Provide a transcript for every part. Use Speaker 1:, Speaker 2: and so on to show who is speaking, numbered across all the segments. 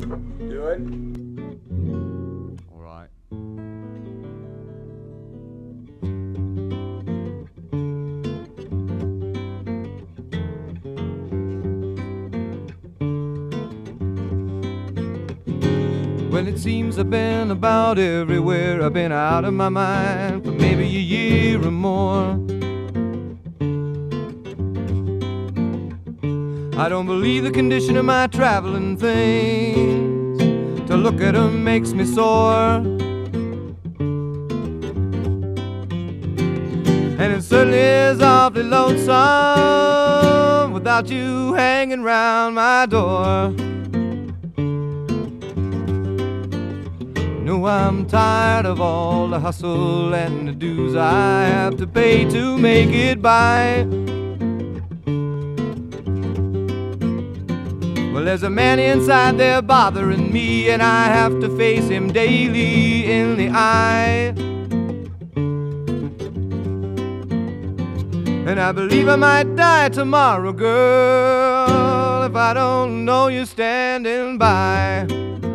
Speaker 1: Do it.
Speaker 2: All right. Well, it seems I've been about everywhere. I've been out of my mind for maybe a year or more. I don't believe the condition of my traveling things. To look at them makes me sore. And it certainly is awfully lonesome without you hanging round my door. No, I'm tired of all the hustle and the dues I have to pay to make it by. Well, there's a man inside there bothering me, and I have to face him daily in the eye. And I believe I might die tomorrow, girl, if I don't know you're standing by.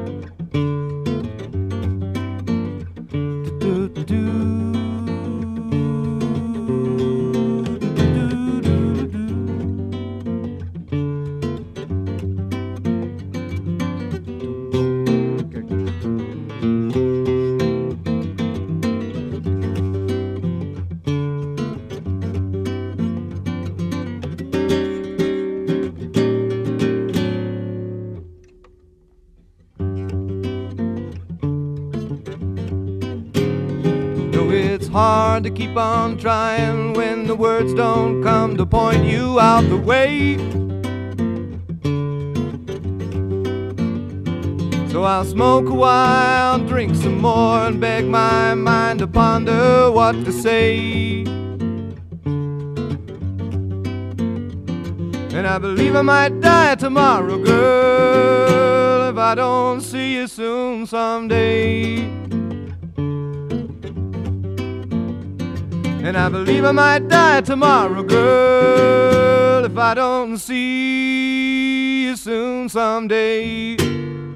Speaker 2: It's hard to keep on trying when the words don't come to point you out the way. So I'll smoke a while, drink some more, and beg my mind to ponder what to say. And I believe I might die tomorrow, girl, if I don't see you soon someday. And I believe I might die tomorrow, girl, if I don't see you soon someday.